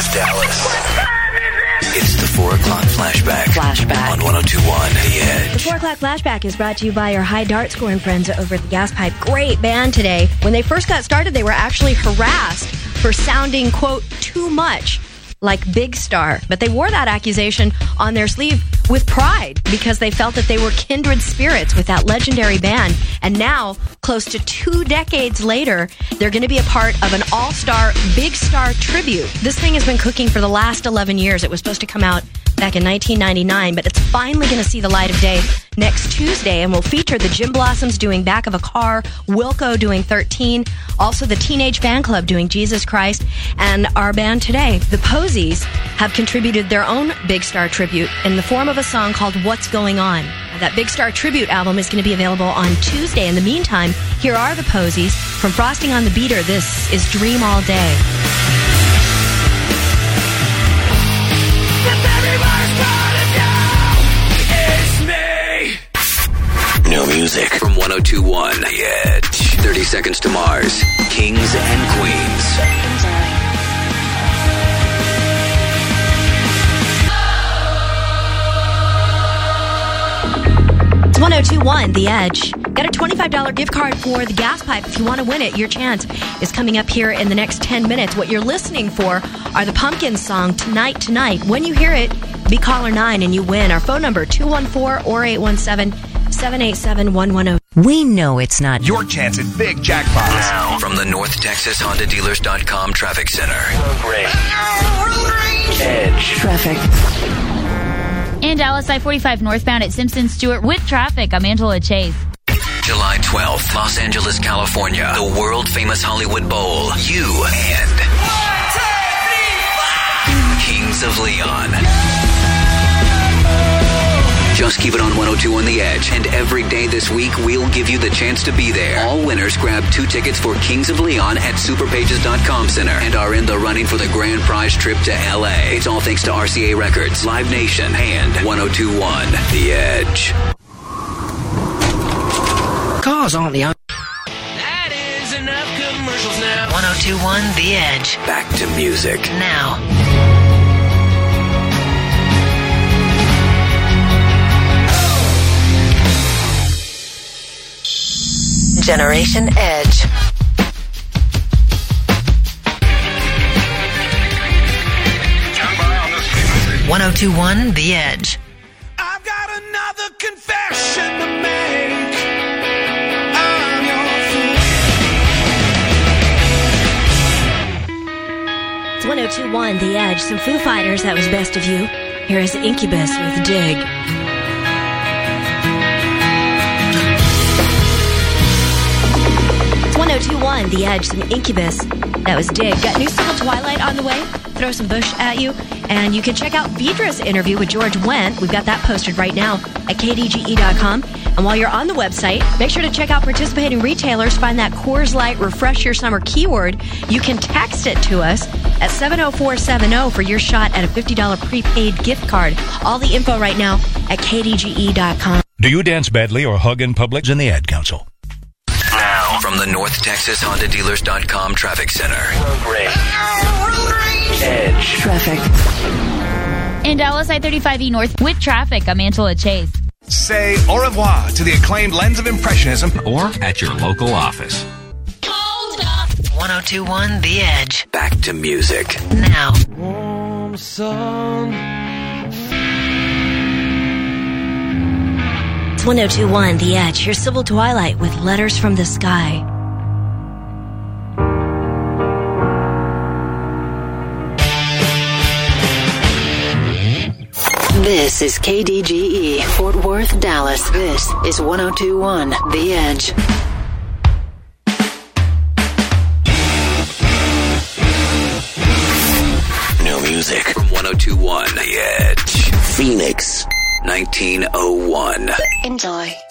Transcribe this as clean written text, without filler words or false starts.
Worth Dallas. It's the 4 o'clock flashback on 102.1 The Edge. The 4 o'clock flashback is brought to you by our high dart scoring friends over at the Gas Pipe. Great band today. When they first got started, they were actually harassed for sounding, quote, too much like Big Star. But they wore that accusation on their sleeve with pride because they felt that they were kindred spirits with that legendary band. And now, close to 2 decades later, they're going to be a part of an all-star Big Star tribute. This thing has been cooking for the last 11 years. It was supposed to come out back in 1999, but it's finally going to see the light of day next Tuesday, and will feature the Gin Blossoms doing Back of a Car, Wilco doing 13, also the Teenage Fan Club doing Jesus Christ, and our band today, the Posies, have contributed their own Big Star tribute in the form of a song called What's Going On. That Big Star tribute album is going to be available on Tuesday. In the meantime, here are the Posies. From Frosting on the Beater, this is Dream All Day. New music from 102.1 The Edge. 30 Seconds to Mars. Kings and Queens. It's 102.1 The Edge. Got a $25 gift card for the Gas Pipe. If you want to win it, your chance is coming up here in the next 10 minutes. What you're listening for are the Pumpkins song, Tonight, Tonight. When you hear it, be caller 9 and you win. Our phone number, 214 or 817-787-110. We know it's not your chance at big jackpots. Now, from the North Texas HondaDealers.com Traffic Center. Edge. traffic. In Dallas, I-45 northbound at Simpson Stewart with traffic. I'm Angela Chase. July 12th, Los Angeles, California. The world-famous Hollywood Bowl. You and 1, 2, 3, 4. Kings of Leon. Just keep it on 102 on The Edge, and every day this week, we'll give you the chance to be there. All winners grab 2 tickets for Kings of Leon at Superpages.com Center and are in the running for the grand prize trip to L.A. It's all thanks to RCA Records, Live Nation, and 102.1 The Edge. Cars aren't the only... That is enough commercials now. 102.1 The Edge. Back to music. Now. Generation Edge. 102.1 The Edge. I've got another confession to make. I'm your fool. It's 102.1 The Edge. Some Foo Fighters, that was Best of You. Here is Incubus with Dig. It's 102.1 The Edge. Some Incubus, that was Dig. Got new single Twilight on the way. Throw some Bush at you. And you can check out Vidra's interview with George Wendt. We've got that posted right now at kdge.com. And while you're on the website, make sure to check out participating retailers. Find that Coors Light Refresh Your Summer keyword. You can text it to us at 70470 for your shot at a $50 prepaid gift card. All the info right now at kdge.com. Do you dance badly or hug in public? In the Ad Council. Now, from the North Texas HondaDealers.com Traffic Center. Edge. Traffic. In Dallas, I-35E north with traffic. I'm Angela Chase. Say au revoir to the acclaimed Lens of Impressionism. Or at your local office. 102.1 The Edge. Back to music. Now. Warm sun. It's 102.1 The Edge. Here's Civil Twilight with Letters from the Sky. This is KDGE, Fort Worth, Dallas. This is 102.1 The Edge. New music from 102.1 The Edge. Phoenix, 1901. Enjoy.